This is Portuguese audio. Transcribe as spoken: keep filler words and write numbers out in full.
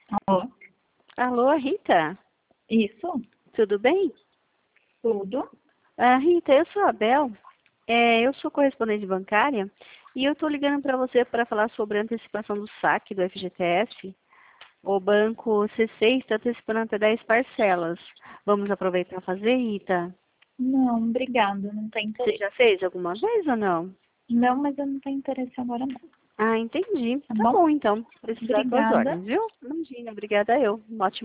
Alô? Alô, Rita? Isso? Tudo bem? Tudo? Ah, Rita, eu sou a Bel. É, eu sou correspondente bancária e eu estou ligando para você para falar sobre a antecipação do saque do F G T S. O banco C seis está antecipando até dez parcelas. Vamos aproveitar e fazer, Rita? Não, obrigada, não tem Você interesse. já fez alguma vez ou não? Não, mas eu não tenho interesse agora não, Ah, entendi. tá Tá bom? bom, então. Precisar das Obrigada. ordens, viu? Imagina, obrigada eu. Um ótimo